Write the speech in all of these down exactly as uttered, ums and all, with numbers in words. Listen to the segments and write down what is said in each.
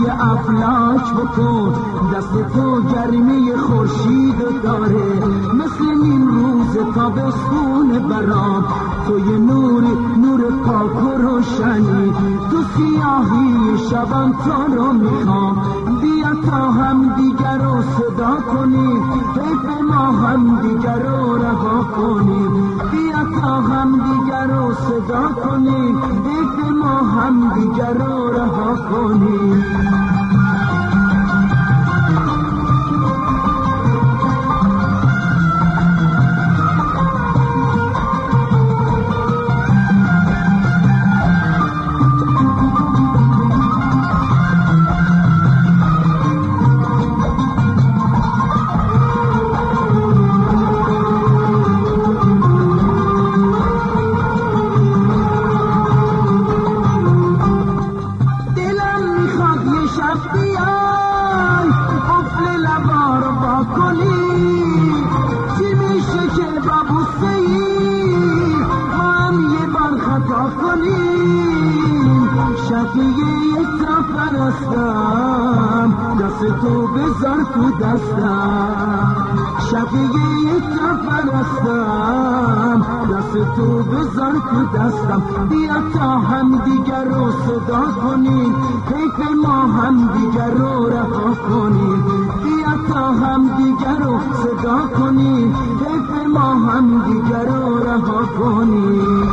توی افلاک بکن، دست تو گرمی خورشید داره، مثل نیم روز تابستون برام، توی نوری نور پاک و روشنی، تو سیاهی شبم تو رو میخوام، بیا تا هم دیگر رو صدا کنیم، حیف ما هم دیگر رو رها کنیم، بیا تا هم دیگر رو صدا کنیم، حیف ما هم دیگر رو رها کنیم. دست تو بذار تو دستم، شقیه تو پرستم، دست تو بذار تو دستم، بیا تا هم دیگر رو صدا کنیم، حیف ما هم دیگر رو رها کنیم، بیا تا هم دیگر رو صدا کنیم، حیف ما هم دیگر رو رها کنیم.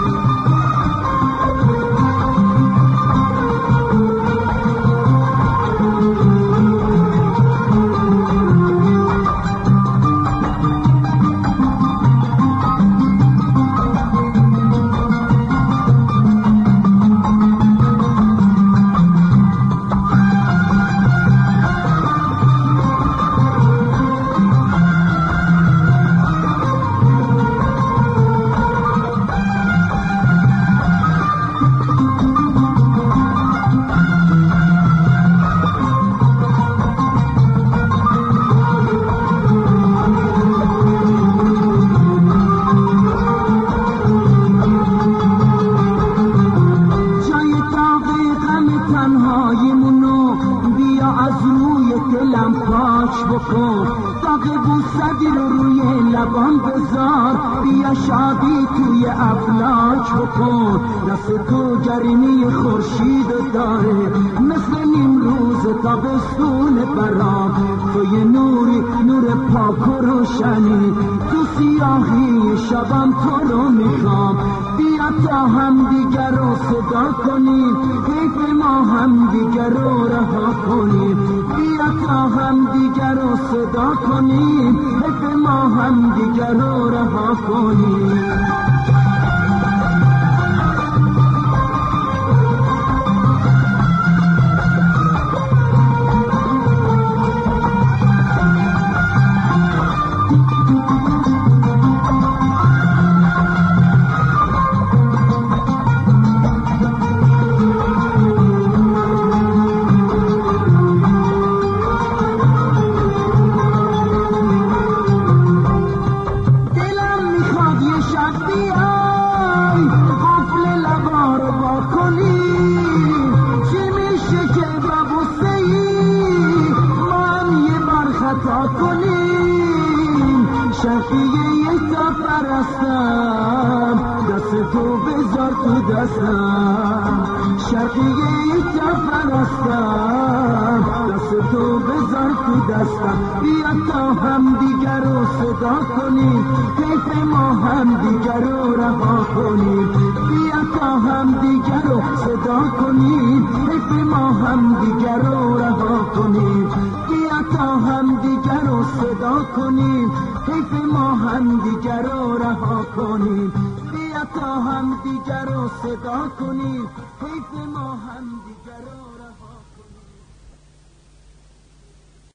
داغ بوسدی رو روی لبان بذار، بیا شادی توی افلاک بکن، دست تو گرمی خورشید داره، مثل نیم روز تابستون برام، توی نوری نور پاک و روشنی، تو سیاهی شبم تو رو میخوام، بیا تا هم دیگر رو صدا کنیم، حیف ما هم دیگر رو رها کنیم، بیا تا هم دیگر رو صدا کنیم، حیف ما هم دیگر رو رها کنیم. شقیه تا پرستم، دست تو بذار تو دستم، شقیه تا پرستم، دست تو بذار تو دستم، بیا تا هم دیگر رو صدا کنیم، حیف ما هم دیگر رو رها کنیم، بیا تا هم دیگر رو صدا کنیم، حیف ما هم دیگر رو رها کنیم، بیا تا هم دیگر رو صدا کنیم، حیف ما هم دیگر رو رها کنیم، بیا تا هم دیگر رو صدا کنیم، حیف ما هم دیگر